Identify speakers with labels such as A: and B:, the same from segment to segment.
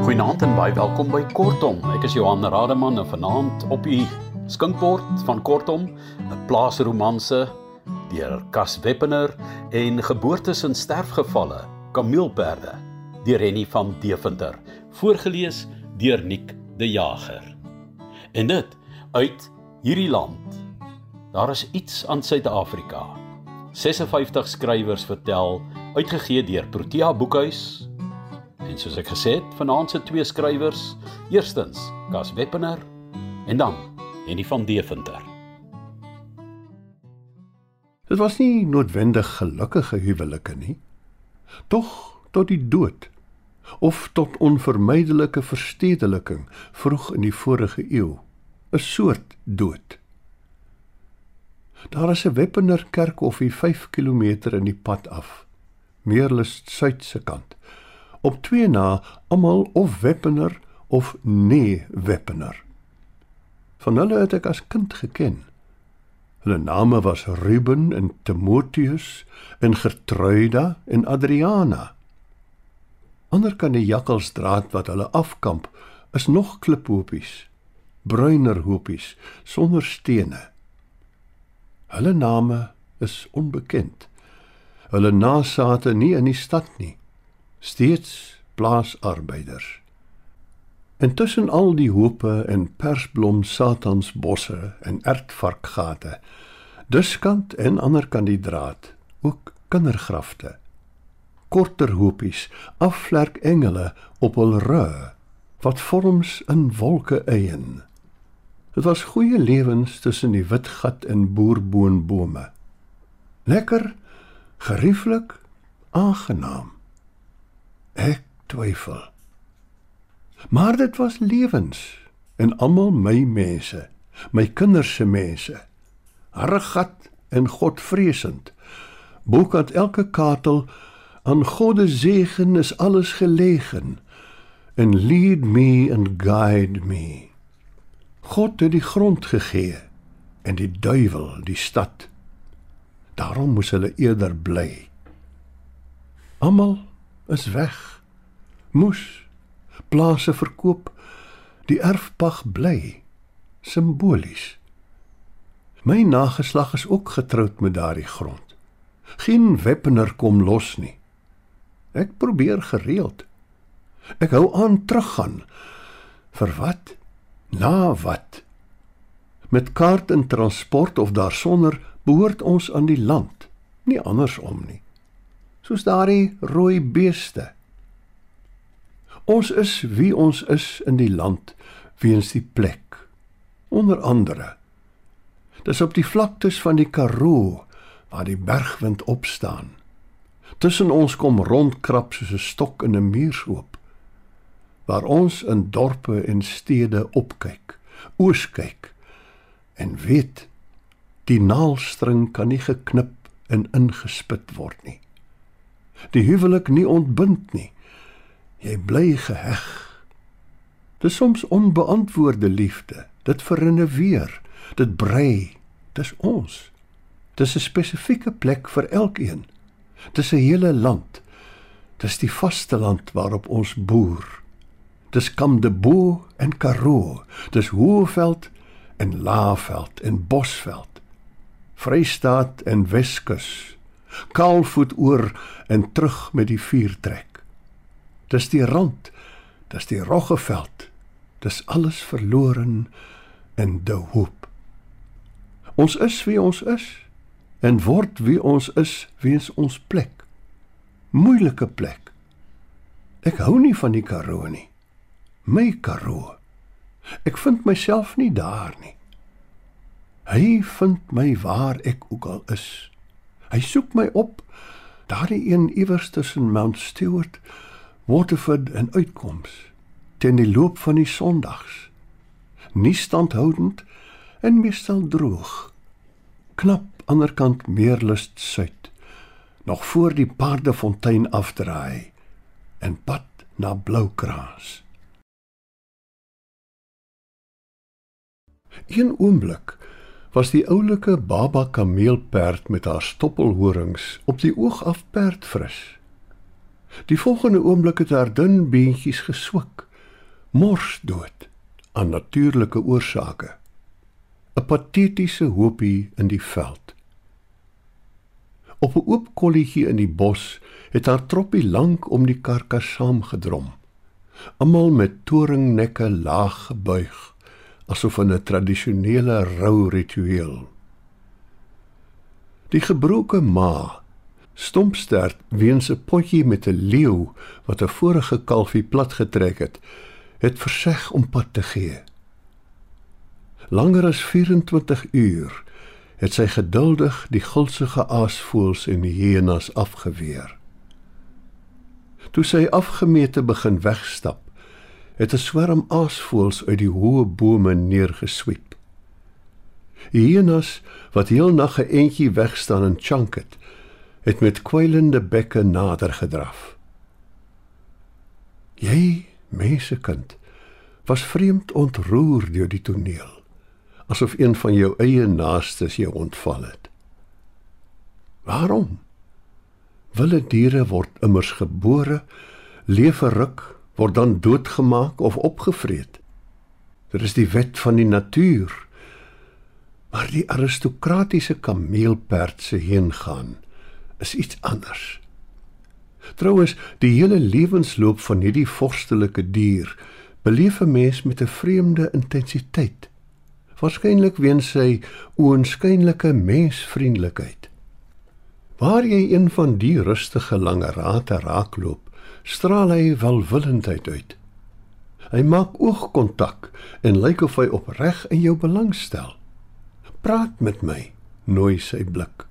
A: Goeienaand en baie welkom by Kortom. Ek is Johan Rademan en vanaand op die skinkbord van Kortom, 'n plaasromanse deur Cas Weppener en geboortes en sterfgevalle, kameelperde, deur Henny van Deventer, voorgelees deur Nick de Jager. En dit uit hierdie land. Daar is iets aan Suid-Afrika. 56 skrywers vertel, uitgegee deur Protea Boekhuis. En soos ek gesê het, vanaand se twee skrywers, eerstens Cas Weppener en dan Henny van Deventer.
B: Dit was nie noodwendig gelukkige huwelike nie, tog tot die dood, of tot onvermydelike verstedeliking vroeg in die vorige eeu, 'n soort dood. Daar is 'n Weppener kerkhoffie 5 kilometer in die pad af, Meerlust Suidse kant, op twee na almal of Weppener of nee Weppener. Van hulle het ek as kind geken. Hulle name was Ruben en Timotheus en Gertruida en Adriana. Ander kan die jakkalsdraad wat hulle afkamp is nog kliphopies, bruiner hopies sonder stene. Hulle name is onbekend. Hulle nasate nie in die stad nie, steeds plaasarbeiders. En tussen al die hope en persblom satansbosse en ertvarkgate, diskant en anderkant die draad, ook kindergrafte, korter hopies, afvlerk engele op hul rug, wat vorms in wolke eien. Dit was goeie lewens tussen die wit gat en boerboonbome. Lekker, gerieflik, aangenaam. Ek twyfel. Maar dit was lewens, en almal my mense, my kinders se mense, harregat en godvreesend, bokant elke katel, aan Godde zegen is alles gelegen, en lead me and guide me. God het die grond gegee, en die duiwel die stad. Daarom moes hulle eerder bly. Almal is weg, moes, plase verkoop, die erfpag bly, simbolies. My nageslag is ook getroud met daardie grond. Geen Weppener kom los nie. Ek probeer gereeld. Ek hou aan teruggaan. Vir wat? Na wat? Met kaart en transport of daarsonder behoort ons aan die land, nie andersom nie. Soos daardie rooi beeste. Ons is wie ons is in die land, weens die plek. Onder andere. Dis op die vlaktes van die Karoo, waar die bergwind opstaan. Tussen ons kom rondkrap soos 'n stok in 'n muurshoop. Waar ons in dorpe en stede opkyk, ooskyk, en weet, die naalstring kan nie geknip en ingespit word nie. Die huwelik nie ontbind nie. Jy bly geheg. Dis soms onbeantwoorde liefde, dit verinneweer, dit brei, dis ons. Dis 'n spesifieke plek vir elkeen. Dis 'n hele land. Dis die vasteland waarop ons boer. Dis Kamdebo en Karoo, dis Hoëveld en Laagveld en Bosveld, Vrystaat en Weskus, kaalvoet oor en terug met die vuurtrek. Dis die rand, dis die Roggeveld, dis alles verloren in de hoop. Ons is wie ons is, en word wie ons is weens ons plek. Moeilike plek. Ek hou nie van die Karoo nie. My Karoo. Ek vind myself nie daar nie. Hy vind my waar ek ook al is. Hy soek my op, daardie een iewers tussen Mount Stewart, Waterford en Uitkoms, ten die loop van die sondags. Nie standhoudend en meestal droog. Knap anderkant Meerlust Suid, nog voor die paardefontein afdraai, en pad na Bloukraas. Een oomblik was die oulike baba kameelperd met haar stoppelhorings op die oog af perdfris. Die volgende oomblik het haar dun beentjies geswik Morsdood aan natuurlike oorsake. 'n Patetiese hoopie in die veld. Op 'n oop kolletjie in die bos het haar troppie lank om die karkas saamgedrom, almal met toringnekke laag gebuig, asof in 'n tradisionele rouwritueel. Die gebroke ma, stompstert weens 'n potjie met 'n leeu wat 'n vorige kalfie platgetrek het verseg om pad te gee. Langer as 24 uur het sy geduldig die gulsige aasvoëls en die hyenas afgeweer. Toe sy afgemete begin wegstap, het 'n swerm aasvoëls uit die hoë bome neergeswiep. Die hyenas, wat heel nag 'n entjie wegstaan en chunk het met kwijlende bekke nader gedraf. Jy, mensekind, was vreemd ontroer deur die toneel, asof een van jou eie naastes jou ontval het. Waarom? Wilde diere word immers gebore, leef 'n ruk, word dan doodgemaak of opgevreet. Dit is die wet van die natuur. Maar die aristokratiese kameelperd se heengaan is iets anders. Trouwens, die hele lewensloop van hierdie vorstelike dier beleef 'n mens met 'n vreemde intensiteit, waarskynlik weens sy oënskynlike mensvriendelikheid. Waar jy een van die rustige lange rate raakloop, straal hy welwillendheid uit. Hy maak oogkontak en lyk of hy opreg in jou belangstel. Praat met my, nooi sy blik.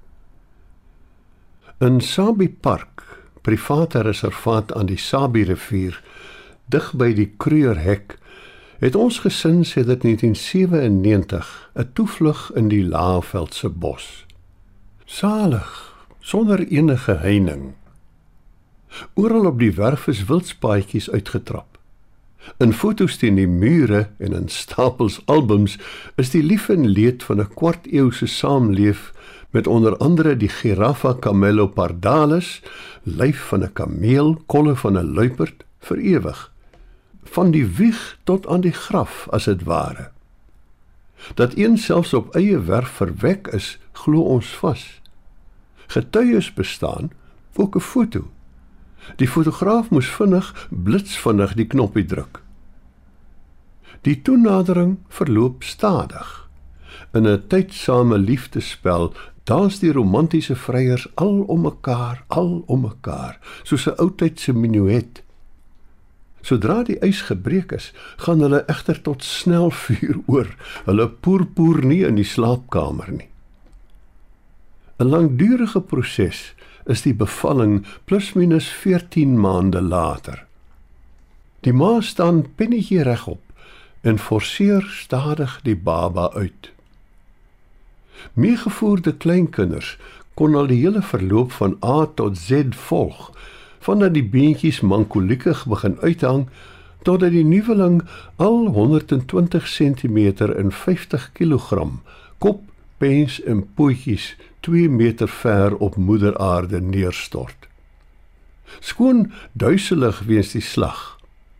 B: In Sabi Park, private reservaat aan die Sabi rivier, dig by die Krugerhek, het ons gesin sedert 1997 'n toevlug in die Laagveldse bos. Salig, sonder enige heining. Oral op die werf is wildspaadjies uitgetrap. In foto's teen die mure en in stapels albums is die lief en leed van 'n kwart-eeuse saamleef met onder andere die Giraffa camelopardalis, lyf van 'n kameel, kolle van 'n luiperd, vir ewig. Van die wieg tot aan die graf, as dit ware. Dat een selfs op eie werf verwek is, glo ons vas. Getuies bestaan, ook 'n foto. Die fotograaf moes blitsvinnig die knoppie druk. Die toenadering verloop stadig. In 'n tydsame liefdespel dans die romantiese vryers al om mekaar, soos 'n oudtydse minuet. Sodra die ys gebreek is, gaan hulle egter tot snelvuur oor. Hulle poer nie in die slaapkamer nie. 'n Langdurige proses is die bevalling plus minus 14 maande later. Die ma staan pennetjie regop en forceer stadig die baba uit. Meegevoerde kleinkinders kon al die hele verloop van A tot Z volg, vandat die beentjies mankoliekig begin uithang, totdat die nuweling al 120 cm en 50 kg, kop, pens en pootjies 2 meter ver op moeder aarde neerstort. Skoon duiselig weens die slag.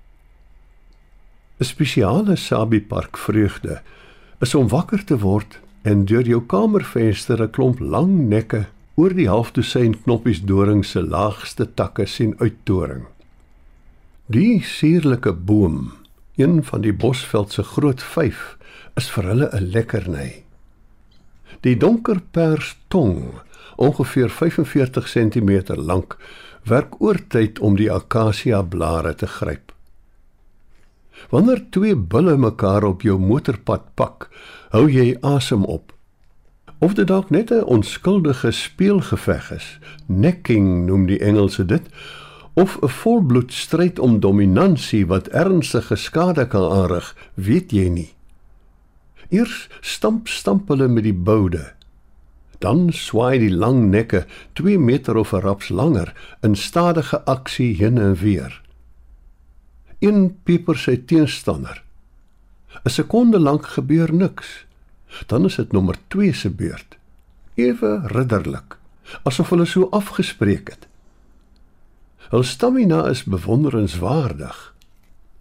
B: 'n Spesiale Sabi Park vreugde is om wakker te word en deur jou kamervenster 'n klomp lang nekke oor die halfdosyn knoppies doring se laagste takke sien uittoring. Die sierlike boom, een van die Bosveld se groot 5, is vir hulle 'n lekkerny. Die donker pers tong, ongeveer 45 cm lank, werk oortyd om die akasia blare te gryp. Wanneer 2 bulle mekaar op jou motorpad pak, hou jy asem op. Of dit dalk net 'n onskuldige speelgeveg is, necking noem die Engelse dit, of 'n volbloed stryd om dominansie wat ernstige skade kan aanrig, weet jy nie. Eers stamp hulle met die boude. Dan swaai die lang nekke 2 meter of 'n raps langer in stadige aksie heen en weer. Een pieper sy teenstander. 'n Sekonde lank gebeur niks. Dan is dit nommer 2 se beurt. Ewe ridderlik, asof hulle so afgespreek het. Hul stamina is bewonderenswaardig.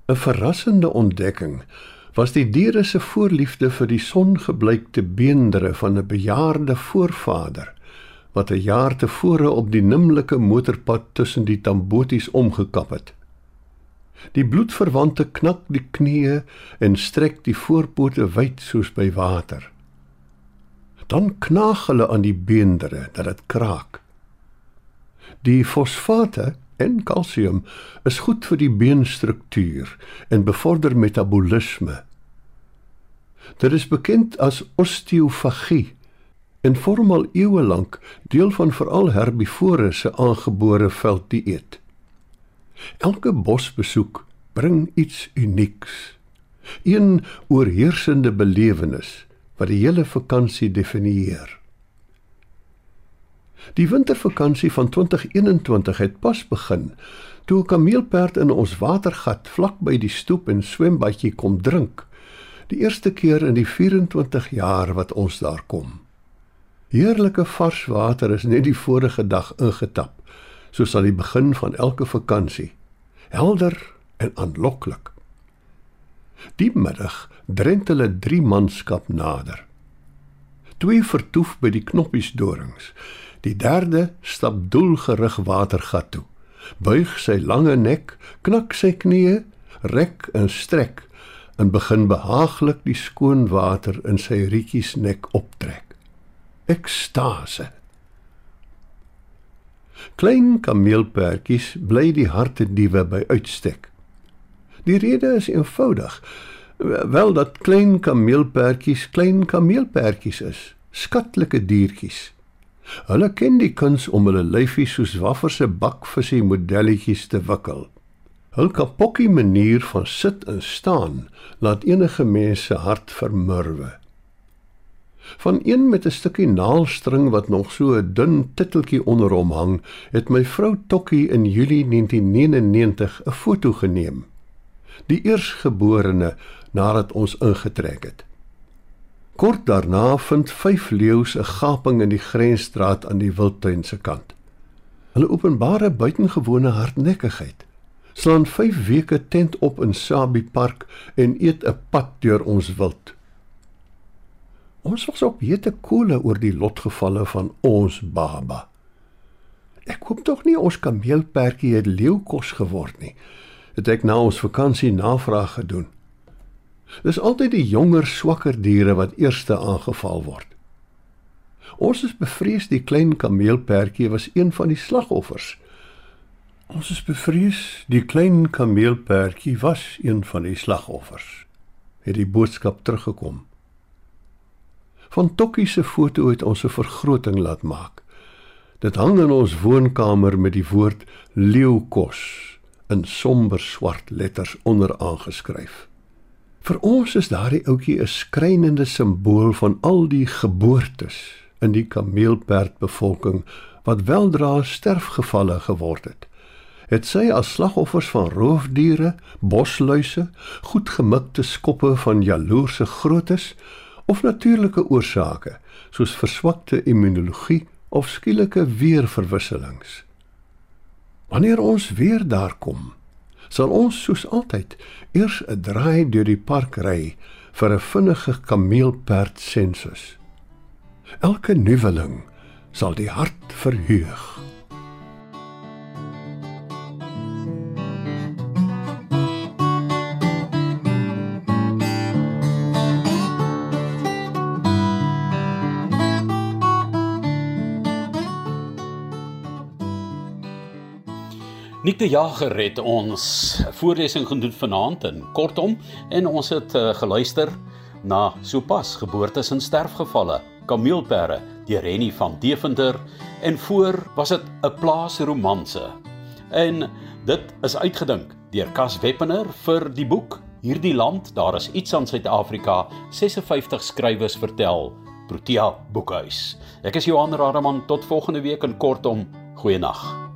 B: 'n verrassende ontdekking was die diere se voorliefde vir die songebleikte beendere van 'n bejaarde voorvader, wat 'n jaar tevore op die nimmerlike motorpad tussen die Tamboties omgekap het. Die bloedverwante knak die knieë en strek die voorpote wyd soos by water. Dan knaag hulle aan die beendere dat dit kraak. Die fosfate en kalsium is goed vir die beenstruktuur en bevorder metabolisme. Dit is bekend as osteofagie en vorm al eeue lank deel van veral herbivore se aangebore velddieet. Elke bosbesoek bring iets unieks, een oorheersende belewenis wat die hele vakansie definieer. Die wintervakansie van 2021 het pas begin, toe 'n kameelperd in ons watergat vlak by die stoep en swembadjie kom drink, die eerste keer in die 24 jaar wat ons daar kom. Heerlike vars water is net die vorige dag ingetap, soos aan die begin van elke vakansie, helder en aanloklik. Die middag drent hulle 3 manskap nader. 2 vertoef by die knoppiesdorings, die derde stap doelgerig watergat toe, buig sy lange nek, knak sy knieë, rek en strek, en begin behaaglik die skoon water in sy rietjies nek optrek. Ekstase. Klein kameelperdjies bly die hartediewe by uitstek. Die rede is eenvoudig, wel dat klein kameelperdjies is, skatlike diertjies. Hulle ken die kuns om hulle lyfies soos wafferse bakvisie modelletjies te wikkel. Hul kapokkie manier van sit en staan laat enige mens se hart vermurwe. Van een met 'n stukkie naalstring wat nog so 'n dun titteltjie onder hom hang, het my vrou Tokkie in Julie 1999 'n foto geneem. Die eersgeborene nadat ons ingetrek het. Kort daarna vind 5 leeu's 'n gaping in die grensstraat aan die wildtuin se kant. Hulle openbare buitengewone hardnekkigheid, slaan 5 weke tent op in Sabie Park en eet 'n pad deur ons wild. Ons was op hete koele oor die lotgevalle van ons baba. Ek hoop tog nie ons kameelperdjie het leeukos geword nie, het ek na ons vakansie navraag gedoen. Dis altyd die jonger, swakker diere wat eerste aangeval word. Ons is bevrees die klein kameelperdjie was een van die slagoffers. Het die boodskap teruggekom. Van Tokkie se foto het ons 'n vergroting laat maak. Dit hang in ons woonkamer met die woord leeukos in somber swart letters onder aangeskryf. Vir ons is daardie ouetjie 'n skrynende simbool van al die geboortes in die kameelperdbevolking wat weldra sterfgevalle geword het. Het sy as slagoffers van roofdiere, bosluise, goed gemikte skoppe van jaloerse grootes of natuurlike oorsake, soos verswakte immunologie of skielike weerverwisselings. Wanneer ons weer daar kom, sal ons soos altyd eers 'n draai deur die park ry vir 'n vinnige kameelperd sensus. Elke nuweling sal die hart verheug.
A: Nick de Jager het ons voorlesing gedoen vanaand in Kortom en ons het geluister na sopas geboortes en sterfgevalle, kameelperde deur Henny van Deventer en voor was dit 'n plaasromanse. En dit is uitgedink deur Cas Weppener vir die boek Hierdie land, daar is iets aan Suid-Afrika, 56 skrywers vertel, Protea Boekhuis. Ek is Johan Rademan, tot volgende week in Kortom, goeienaand.